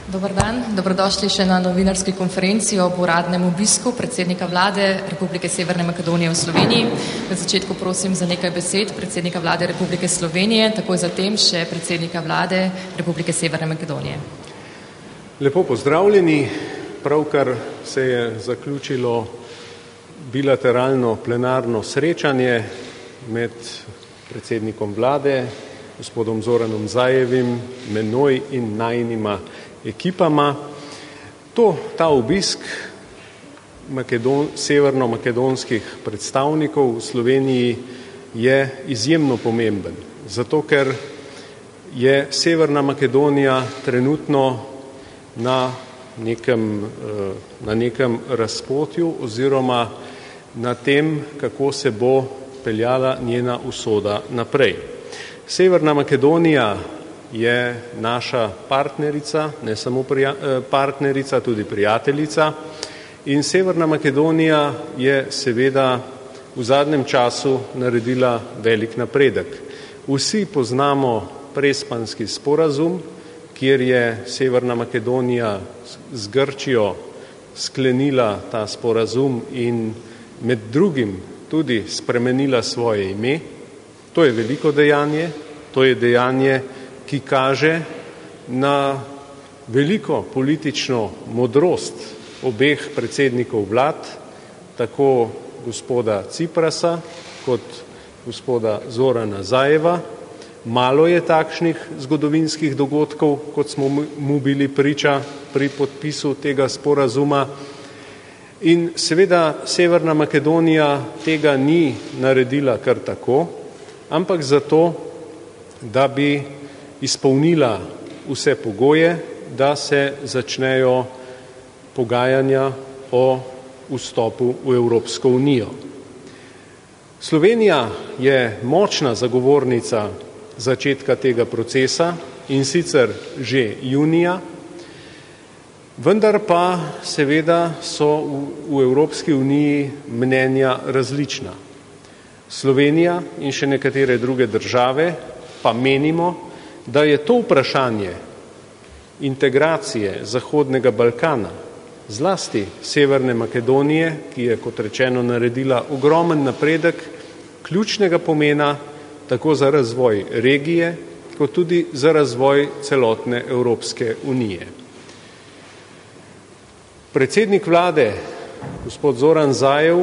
Dobar dan, dobrodošli še na novinarski konferenci ob uradnem obisku predsednika vlade Republike Severne Makedonije v Sloveniji. Na začetku prosim za nekaj besed predsednika vlade Republike Slovenije, takoj zatem še predsednika vlade Republike Severne Makedonije. Lepo pozdravljeni, pravkar se je zaključilo bilateralno plenarno srečanje med predsednikom vlade, gospodom Zoranom Zajevim, menoj in najinima ekipama. Ta obisk severno-makedonskih predstavnikov v Sloveniji je izjemno pomemben, zato ker je Severna Makedonija trenutno na nekem razpotju oziroma na tem, kako se bo peljala njena usoda naprej. Severna Makedonija je naša partnerica, ne samo partnerica, tudi prijateljica, in Severna Makedonija je seveda v zadnjem času naredila velik napredek. Vsi poznamo Prespanski sporazum, kjer je Severna Makedonija z Grčijo sklenila ta sporazum in med drugim tudi spremenila svoje ime. To je veliko dejanje, to je dejanje, ki kaže na veliko politično modrost obeh predsednikov vlad, tako gospoda Ciprasa kot gospoda Zorana Zajeva. Malo je takšnih zgodovinskih dogodkov, kot smo mu bili priča pri podpisu tega sporazuma. In seveda Severna Makedonija tega ni naredila kar tako, ampak zato, da bi izpolnila vse pogoje, da se začnejo pogajanja o vstopu v Evropsko unijo. Slovenija je močna zagovornica začetka tega procesa, in sicer že junija, vendar pa seveda so v Evropski uniji mnenja različna. Slovenija in še nekatere druge države pa menimo, da je to vprašanje integracije Zahodnega Balkana, zlasti Severne Makedonije, ki je, kot rečeno, naredila ogromen napredek, ključnega pomena tako za razvoj regije, kot tudi za razvoj celotne Evropske unije. Predsednik vlade, gospod Zoran Zajev,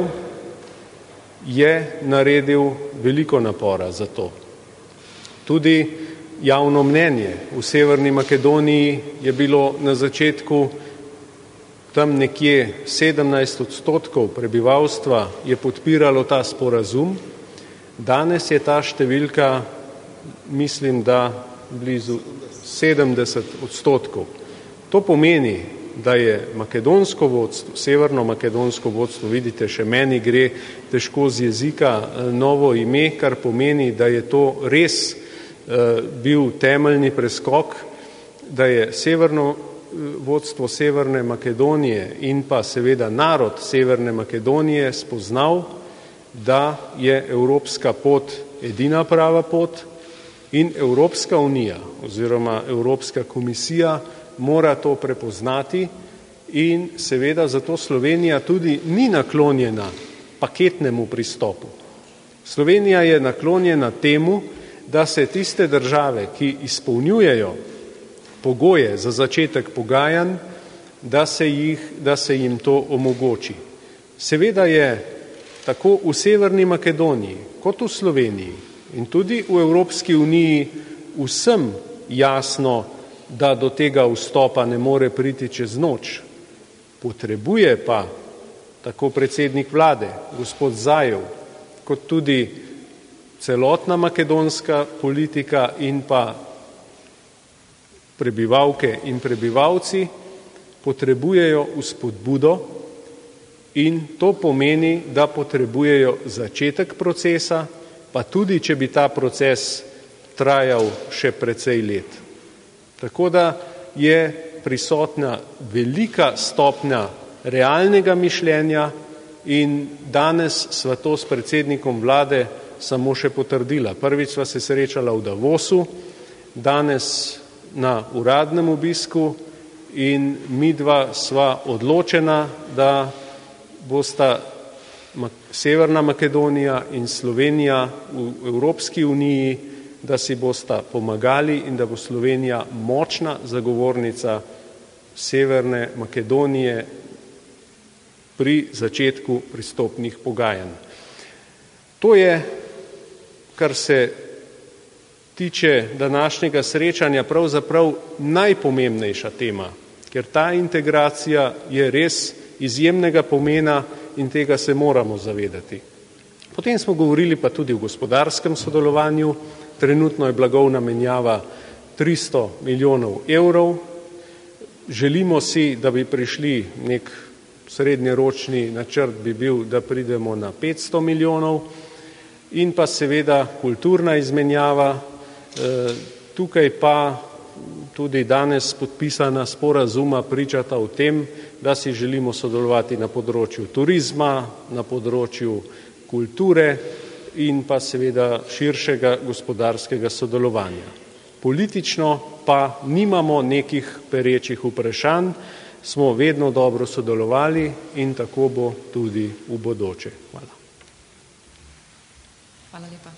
je naredil veliko napora za to. Tudi javno mnenje v Severni Makedoniji je bilo na začetku tam nekje 17% prebivalstva je podpiralo ta sporazum. Danes je ta številka, mislim, da blizu 70%. To pomeni, da je makedonsko vodstvo, severno-makedonsko vodstvo, vidite, še meni gre težko z jezika novo ime, kar pomeni, da je to res bil temeljni preskok, da je vodstvo Severne Makedonije in pa seveda narod Severne Makedonije spoznal, da je evropska pot edina prava pot in Evropska unija oziroma Evropska komisija mora to prepoznati in seveda zato Slovenija tudi ni naklonjena paketnemu pristopu. Slovenija je naklonjena temu, da se tiste države, ki izpolnjujejo pogoje za začetek pogajanj, da se jim to omogoči. Seveda je tako v Severni Makedoniji kot v Sloveniji in tudi v Evropski uniji vsem jasno, da do tega vstopa ne more priti čez noč. Potrebuje pa tako predsednik vlade, gospod Zajev, kot tudi celotna makedonska politika in pa prebivalke in prebivalci potrebujejo vzpodbudo in to pomeni, da potrebujejo začetek procesa, pa tudi, če bi ta proces trajal še precej let. Tako da je prisotna velika stopnja realnega mišljenja in danes sva to s predsednikom vlade samo še potrdila. Prvič sva se srečala v Davosu, danes na uradnem obisku in midva sva odločena, da bosta Severna Makedonija in Slovenija v Evropski uniji, da si bosta pomagali in da bo Slovenija močna zagovornica Severne Makedonije pri začetku pristopnih pogajanj. To je, kar se tiče današnjega srečanja, pravzaprav najpomembnejša tema, ker ta integracija je res izjemnega pomena in tega se moramo zavedati. Potem smo govorili pa tudi o gospodarskem sodelovanju. Trenutno je blagovna menjava 300 milijonov evrov. Želimo si, da bi prišli, nek srednjeročni načrt bi bil, da pridemo na 500 milijonov in pa seveda kulturna izmenjava. Tukaj pa tudi danes podpisana sporazuma pričata o tem, da si želimo sodelovati na področju turizma, na področju kulture in pa seveda širšega gospodarskega sodelovanja. Politično pa nimamo nekih perečih vprašanj, smo vedno dobro sodelovali in tako bo tudi v bodoče. Hvala. Hvala lepa.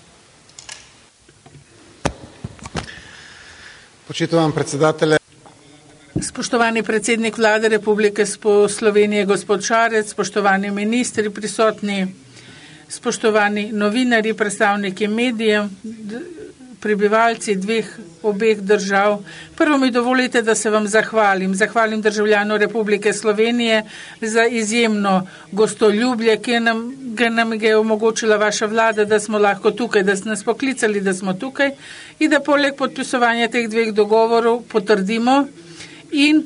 Počitovan predsedatelj. Spoštovani predsednik Vlade Republike Slovenije, gospod Šarec, spoštovani ministri prisotni, spoštovani novinari, predstavniki medijev, prebivalci obeh držav. Prvo mi dovolite, da se vam zahvalim. Zahvalim državljanu Republike Slovenije za izjemno gostoljubje, ki nam je omogočila vaša vlada, da smo lahko tukaj, da ste nas poklicali, da smo tukaj in da poleg podpisovanja teh dveh dogovorov potrdimo in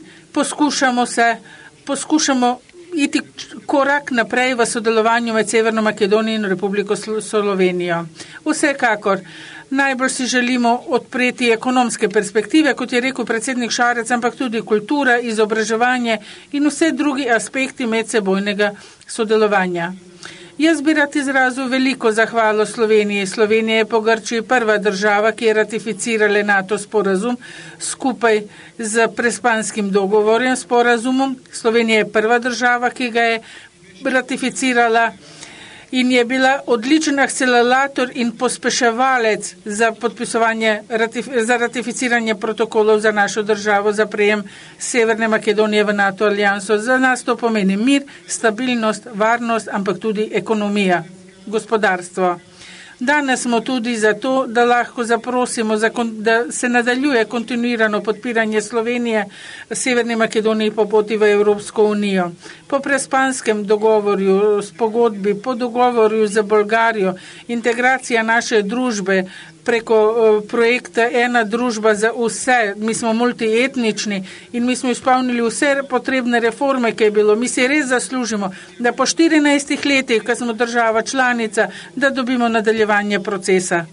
poskušamo iti korak naprej v sodelovanju med Severno Makedonijo in Republiko Slovenijo. Vsekakor, najbolj si želimo odpreti ekonomske perspektive, kot je rekel predsednik Šarec, ampak tudi kultura, izobraževanje in vse drugi aspekti medsebojnega sodelovanja. Jaz bi rad izrazil veliko zahvalo Sloveniji. Slovenija je po Grčiji prva država, ki je ratificirala NATO sporazum skupaj z prespanskim dogovorjem sporazumom. Slovenija je prva država, ki ga je ratificirala in je bila odličen akcelerator in pospeševalec za za ratificiranje protokolov za našo državo, za prejem Severne Makedonije v NATO alianso. Za nas to pomeni mir, stabilnost, varnost, ampak tudi ekonomija, gospodarstvo. Danes smo tudi zato, da lahko zaprosimo, da se nadaljuje kontinuirano podpiranje Slovenije Severni Makedoniji po poti v Evropsko unijo. Po prespanskem dogovorju, pogodbi, po dogovorju za Bolgarijo, integracija naše družbe preko projekta Ena družba za vse. Mi smo multietnični in mi smo izpolnili vse potrebne reforme, ki je bilo. Mi si res zaslužimo, da po 14 letih, ko smo država članica, da dobimo nadaljevanje procesa.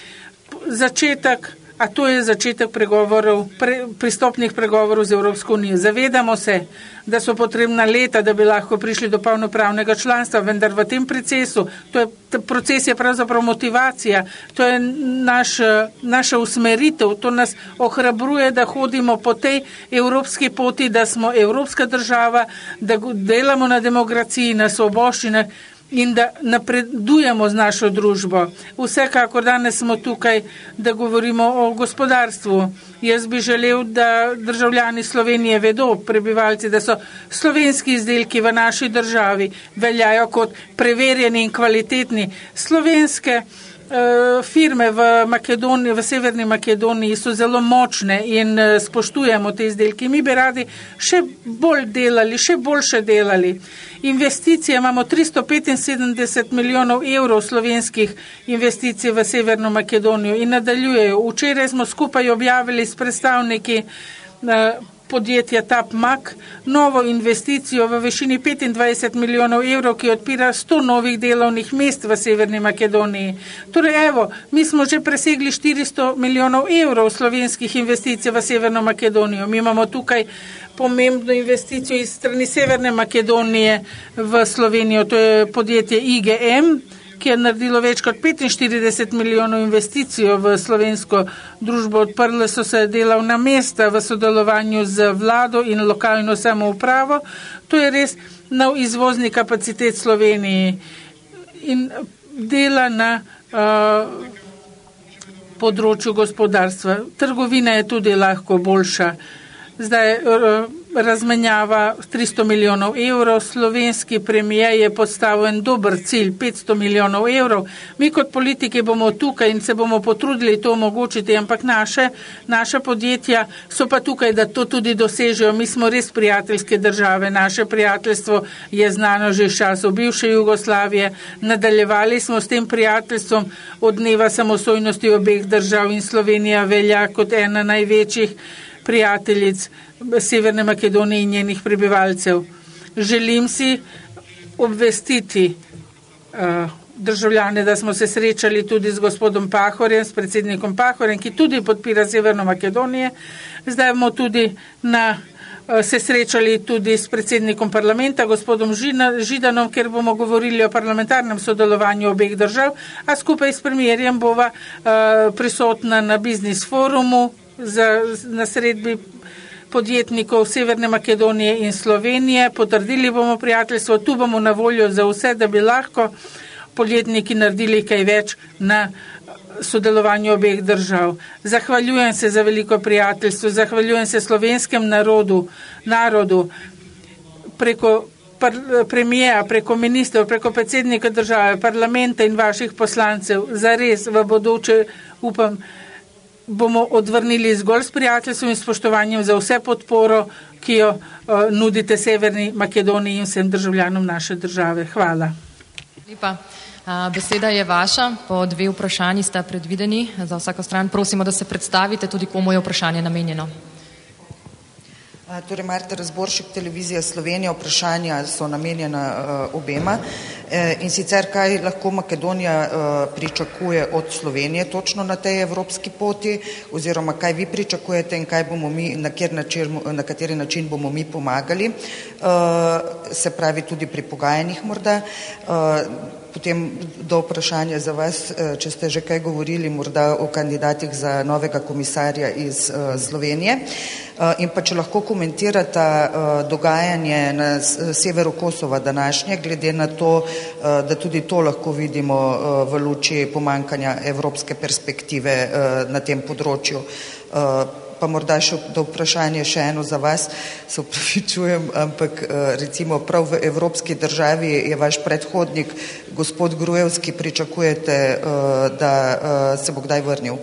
A to je začetek pristopnih pregovorov z Evropsko unijo. Zavedamo se, da so potrebna leta, da bi lahko prišli do polnopravnega članstva, vendar v tem procesu, proces je pravzaprav motivacija, to je naša usmeritev, to nas ohrabruje, da hodimo po tej evropski poti, da smo evropska država, da delamo na demokraciji, na svoboščinah in da napredujemo z našo družbo. Vsekakor danes smo tukaj, da govorimo o gospodarstvu. Jaz bi želel, da državljani Slovenije vedo, prebivalci, da so slovenski izdelki v naši državi veljajo kot preverjeni in kvalitetni. Slovenske firme v Severni Makedoniji so zelo močne in spoštujemo te izdelke. Mi bi radi še bolj delali, še boljše delali. Investicije imamo 375 milijonov evrov slovenskih investicij v Severno Makedonijo in nadaljujejo. Včeraj smo skupaj objavili s predstavniki podjetja TAP-MAK novo investicijo v višini 25 milijonov evrov, ki odpira 100 novih delovnih mest v Severni Makedoniji. Torej, mi smo že presegli 400 milijonov evrov slovenskih investicij v Severno Makedonijo. Mi imamo tukaj pomembno investicijo iz strani Severne Makedonije v Slovenijo, to je podjetje IGM, ki je naredilo več kot 45 milijonov investicij v slovensko družbo. Odprle so se delovna mesta v sodelovanju z vlado in lokalno samoupravo. To je res nov izvozni kapacitet Sloveniji in dela na področju gospodarstva. Trgovina je tudi lahko boljša. Zdaj razmenjava 300 milijonov evrov. Slovenski premijer je postavil en dober cilj, 500 milijonov evrov. Mi kot politiki bomo tukaj in se bomo potrudili to omogočiti, ampak naša podjetja so pa tukaj, da to tudi dosežejo. Mi smo res prijateljske države. Naše prijateljstvo je znano že iz časov bivše Jugoslavije. Nadaljevali smo s tem prijateljstvom od dneva samostojnosti obeh držav in Slovenija velja kot ena največjih prijateljic Severne Makedonije in njenih prebivalcev. Želim si obvestiti državljane, da smo se srečali tudi z gospodom Pahorjem, s predsednikom Pahorjem, ki tudi podpira Severno Makedonijo. Zdaj bomo tudi se srečali tudi s predsednikom parlamenta, gospodom Židanom, ker bomo govorili o parlamentarnem sodelovanju obeh držav, a skupaj s premijerjem bova prisotna na biznis forumu na sredbi podjetnikov Severne Makedonije in Slovenije. Potrdili bomo prijateljstvo, tu bomo na voljo za vse, da bi lahko podjetniki naredili kaj več na sodelovanju obeh držav. Zahvaljujem se za veliko prijateljstvo, zahvaljujem se slovenskem narodu preko premijera, preko ministrov, preko predsednika države, parlamenta in vaših poslancev. Zares v bodoče upam, bomo odvrnili zgolj s prijateljstvom in spoštovanjem za vse podporo, ki jo nudite Severni Makedoniji in vsem državljanom naše države. Hvala. Lepa. Beseda je vaša. Po 2 vprašanji sta predvideni za vsako stran. Prosimo, da se predstavite tudi, komu je vprašanje namenjeno. Torej, Marta Razboršek, Televizija Slovenija. Vprašanja so namenjena obema. In sicer, kaj lahko Makedonija pričakuje od Slovenije točno na tej evropski poti, oziroma kaj vi pričakujete in kaj bomo mi, na kateri način bomo mi pomagali, se pravi tudi pri pogajanjih morda. Potem do vprašanja za vas, če ste že kaj govorili morda o kandidatih za novega komisarja iz Slovenije. In pa če lahko komentirata dogajanje na severu Kosova današnje, glede na to, da tudi to lahko vidimo v luči pomankanja evropske perspektive na tem področju. Pa morda še do vprašanja še eno za vas, se opravičujem, ampak recimo prav v evropski državi je vaš predhodnik, gospod Gruevski, pričakujete, da se bo kdaj vrnil?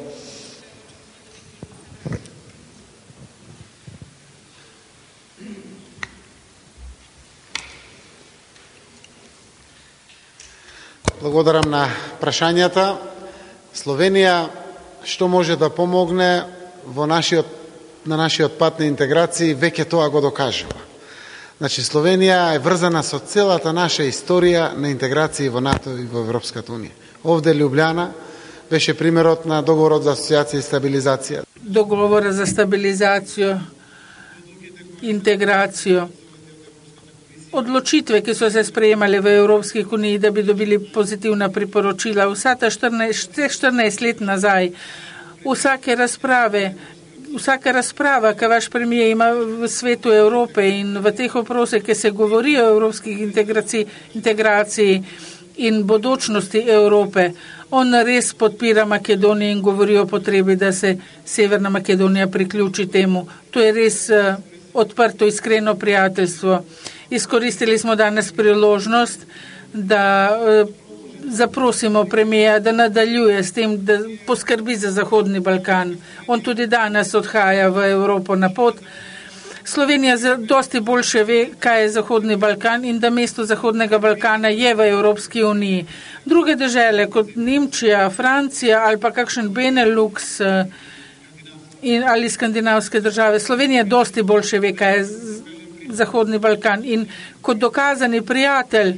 Благодарам на прашањата. Словенија што може да помогне на нашиот пат на интеграција, веќе тоа го докажува. Значи, Словенија е врзана со целата наша историја на интеграција во НАТО и во Европската Унија. Овде Лјубљана беше примерот на договорот за асоциација и стабилизација. Договора за стабилизација, интеграција, odločitve, ki so se sprejemale v Evropski uniji, da bi dobili pozitivna priporočila. Vsa ta 14 let nazaj, vsaka razprava, ki vaš premijer ima v svetu Evrope in v teh oprosih, ki se govori o evropskih integraciji in bodočnosti Evrope, on res podpira Makedonijo in govori o potrebi, da se Severna Makedonija priključi temu. To je res odprto, iskreno prijateljstvo. Izkoristili smo danes priložnost, da zaprosimo premijera, da nadaljuje s tem, da poskrbi za Zahodni Balkan. On tudi danes odhaja v Evropo na pot. Slovenija dosti boljše ve, kaj je Zahodni Balkan in da mesto Zahodnega Balkana je v Evropski uniji. Druge dežele kot Nemčija, Francija ali pa kakšen Benelux ali skandinavske države, Slovenija dosti boljše ve, kaj je Zahodni Balkan in kot dokazani prijatelj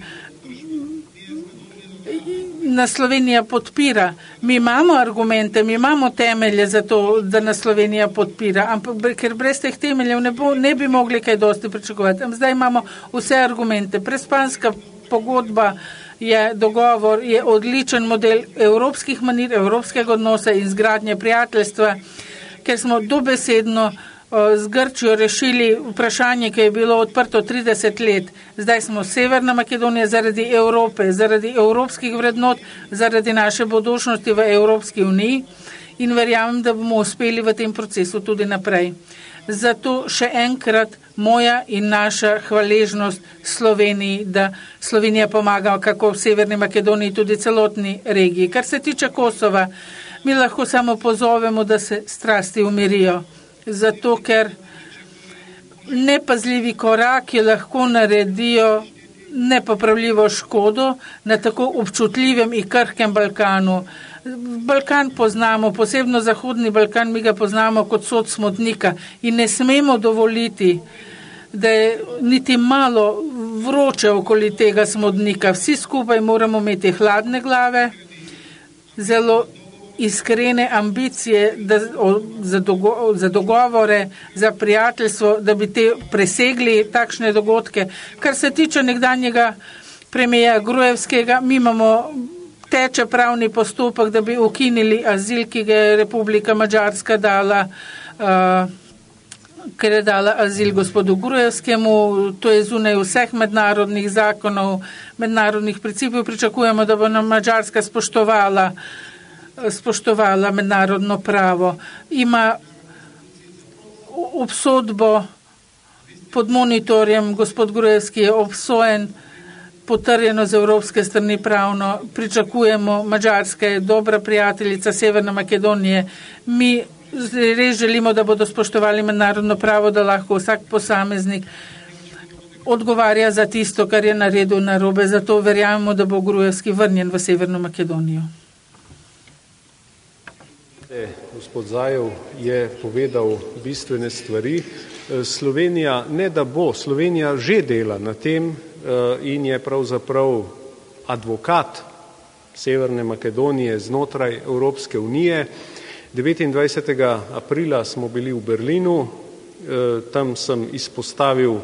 nas Slovenija podpira. Mi imamo argumente, mi imamo temelje za to, da nas Slovenija podpira, ampak ker brez teh temeljev ne bi mogli kaj dosti pričakovati. Zdaj imamo vse argumente. Prespanska pogodba dogovor je odličen model evropskih manir, evropskega odnosa in zgradnje prijateljstva, ker smo dobesedno z Grčijo rešili vprašanje, ki je bilo odprto 30 let. Zdaj smo Severna Makedonija zaradi Evrope, zaradi evropskih vrednot, zaradi naše bodočnosti v Evropski uniji in verjamem, da bomo uspeli v tem procesu tudi naprej. Zato še enkrat moja in naša hvaležnost Sloveniji, da Slovenija pomaga kako v Severni Makedoniji, tudi celotni regiji. Kar se tiče Kosova, mi lahko samo pozovemo, da se strasti umirijo. Zato, ker nepazljivi koraki lahko naredijo nepopravljivo škodo na tako občutljivem in krhkem Balkanu. Balkan poznamo, posebno Zahodni Balkan, mi ga poznamo kot sod smodnika in ne smemo dovoliti, da je niti malo vroče okoli tega smodnika. Vsi skupaj moramo imeti hladne glave, zelo iskrene ambicije za dogovore, za prijateljstvo, da bi te presegli takšne dogodke. Kar se tiče nekdanjega premijera Gruevskega, mi imamo teče pravni postopek, da bi ukinili azil, ki ga je Republika Madžarska dala, ker je dala azil gospodu Gruevskemu. To je zunaj vseh mednarodnih zakonov, mednarodnih principov. Pričakujemo, da bo nam Madžarska spoštovala mednarodno pravo. Ima obsodbo pod monitorjem, gospod Gruevski je obsojen, potrjeno z evropske strani pravno. Pričakujemo, Madžarska je dobra prijateljica Severne Makedonije. Mi res želimo, da bodo spoštovali mednarodno pravo, da lahko vsak posameznik odgovarja za tisto, kar je naredil narobe. Zato verjamemo, da bo Gruevski vrnjen v Severno Makedonijo. Gospod Zajev je povedal bistvene stvari. Slovenija ne da bo, Slovenija že dela na tem in je pravzaprav advokat Severne Makedonije znotraj Evropske unije. 29. aprila smo bili v Berlinu, tam sem izpostavil,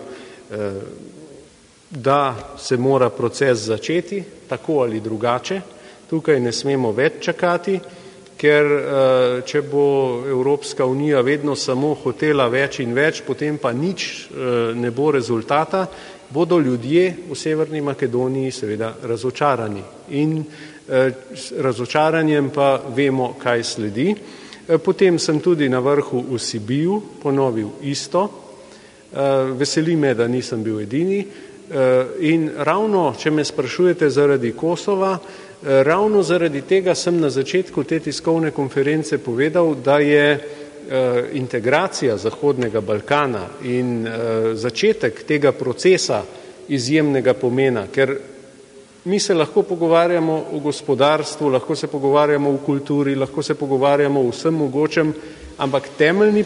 da se mora proces začeti, tako ali drugače. Tukaj ne smemo več čakati, ker če bo Evropska unija vedno samo hotela več in več, potem pa nič ne bo rezultata, bodo ljudje v Severni Makedoniji seveda razočarani. In razočaranjem pa vemo, kaj sledi. Potem sem tudi na vrhu v Sibiju ponovil isto. Veseli me, da nisem bil edini. In ravno, če me sprašujete zaradi Kosova, ravno zaradi tega sem na začetku te tiskovne konference povedal, da je integracija Zahodnega Balkana in začetek tega procesa izjemnega pomena, ker mi se lahko pogovarjamo o gospodarstvu, lahko se pogovarjamo o kulturi, lahko se pogovarjamo o vsem mogočem, ampak temeljni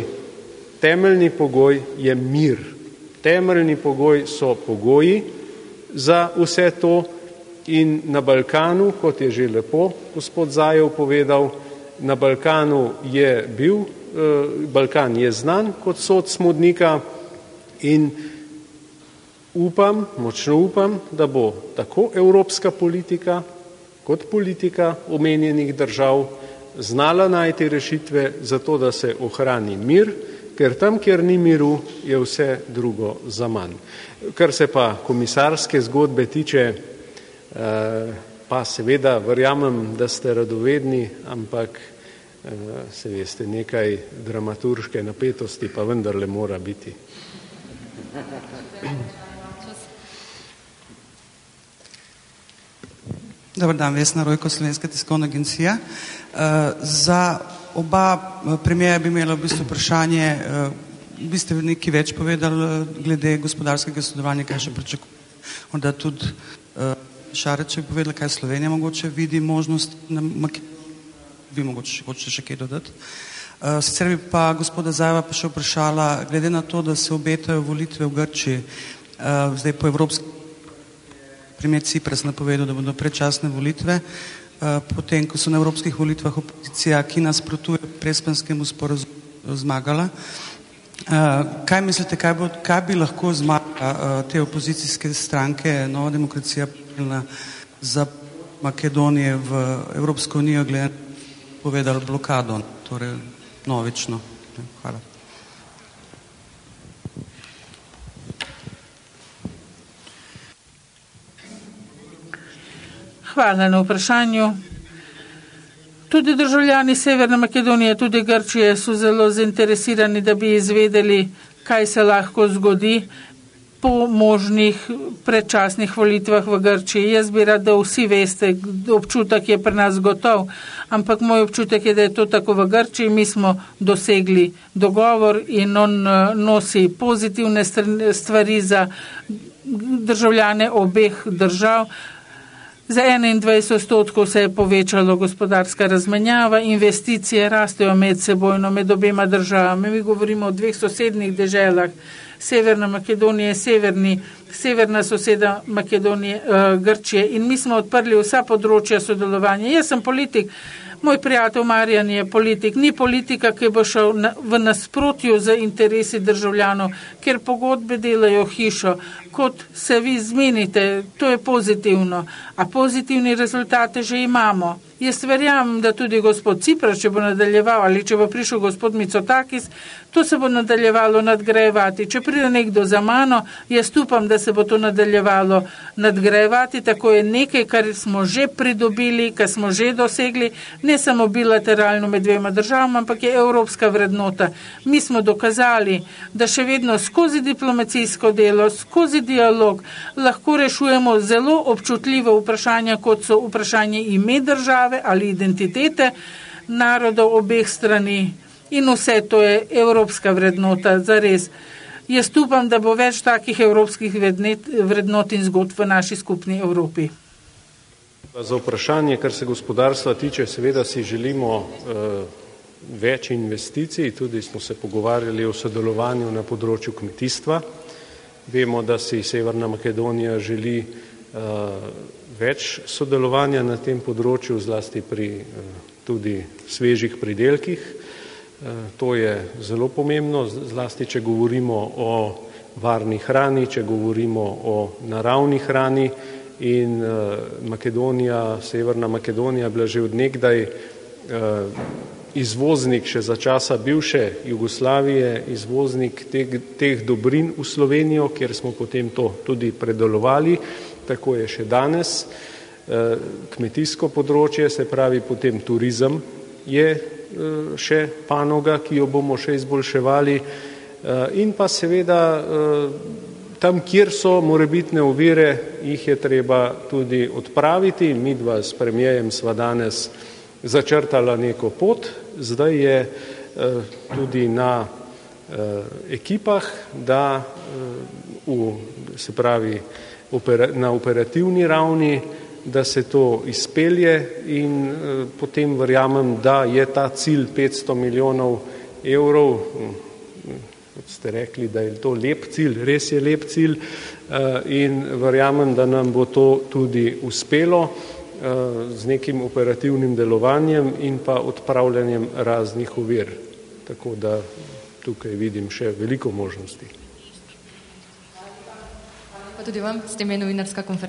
pogoj je mir. Temeljni pogoj so pogoji za vse to in na Balkanu, kot je že lepo gospod Zajev povedal, na Balkanu je bil, Balkan je znan kot sod smodnika in močno upam, da bo tako evropska politika kot politika omenjenih držav znala najti rešitve za to, da se ohrani mir, ker tam, kjer ni miru, je vse drugo zaman. Kar se pa komisarske zgodbe tiče, pa seveda verjamem, da ste radovedni, ampak se veste, nekaj dramaturške napetosti pa vendarle mora biti. Dobar dan, Vesna Rojko, Slovenska tiskovna agencija. Za oba premijera bi imela v bistvu vprašanje, vi ste nekaj več povedali glede gospodarskega sodelovanja, kaj še pričakujemo, da tudi Šarec je povedala, kaj Slovenija mogoče vidi možnost na Makedoniji, vi mogoče še kaj dodati. Sicer bi pa gospoda Zajeva pa še vprašala, glede na to, da se obetajo volitve v Grčiji, zdaj po evropski premijer Cipras napovedal, da bodo predčasne volitve, potem, ko so na evropskih volitvah opozicija, ki nasprotuje Prespanskemu sporazumu, zmagala. Kaj mislite, kaj bi lahko zmaga te opozicijske stranke Nova demokracija za Makedonije v Evropsko unijo glede povedali blokado, torej novično? Hvala. Hvala na vprašanju. Tudi državljani Severne Makedonije, tudi Grčije so zelo zainteresirani, da bi izvedeli, kaj se lahko zgodi po možnih predčasnih volitvah v Grčiji. Jaz bi rad, da vsi veste, občutek je pri nas gotov, ampak moj občutek je, da je to tako v Grčiji. Mi smo dosegli dogovor in on nosi pozitivne stvari za državljane obeh držav. Za 21% se je povečalo gospodarska razmenjava, investicije rastejo med sebojno, med obema državami. Mi govorimo o dveh sosednjih deželah. Severna Makedonija je severna soseda Makedonije, Grčije in mi smo odprli vsa področja sodelovanja. Jaz sem politik, moj prijatelj Marjan je politik, ni politika, ki bo šel v nasprotju z interesi državljanov, ker pogodbe delajo hišo. Kot se vi zmenite, to je pozitivno, a pozitivni rezultate že imamo. Jaz verjamem, da tudi gospod Cipras, če bo nadaljeval ali če bo prišel gospod Mitsotakis, to se bo nadaljevalo nadgrajevati. Če pride nekdo za mano, jaz upam, da se bo to nadaljevalo nadgrajevati. Tako je nekaj, kar smo že pridobili, kar smo že dosegli, ne samo bilateralno med dvema državama, ampak je evropska vrednota. Mi smo dokazali, da še vedno skozi diplomacijsko delo, skozi dialog lahko rešujemo zelo občutljive vprašanja, kot so vprašanje ime države ali identitete narodov obeh strani. In vse to je evropska vrednota, zares. Jaz upam, da bo več takih evropskih vrednot in zgodb v naši skupni Evropi. Za vprašanje, kar se gospodarstva tiče, seveda si želimo več investicij, tudi smo se pogovarjali o sodelovanju na področju kmetijstva. Vemo, da si Severna Makedonija želi več sodelovanja na tem področju, zlasti pri tudi svežih pridelkih. To je zelo pomembno, zlasti če govorimo o varni hrani, če govorimo o naravni hrani in Severna Makedonija je bila že od nekdaj izvoznik še za časa bivše Jugoslavije, izvoznik teh dobrin v Slovenijo, kjer smo potem to tudi predelovali, tako je še danes. Kmetijsko področje, se pravi potem turizem, je še panoga, ki jo bomo še izboljševali in pa seveda tam, kjer so morebitne ovire, jih je treba tudi odpraviti. Midva s premierjem sva danes začrtala neko pot, zdaj je tudi na ekipah, da se pravi na operativni ravni, da se to izpelje in potem verjamem, da je ta cilj 500 milijonov evrov, kot ste rekli, da je to lep cilj, res je lep cilj in verjamem, da nam bo to tudi uspelo z nekim operativnim delovanjem in pa odpravljanjem raznih ovir. Tako da tukaj vidim še veliko možnosti. Pa tudi vam, s tem je novinarska konferenca.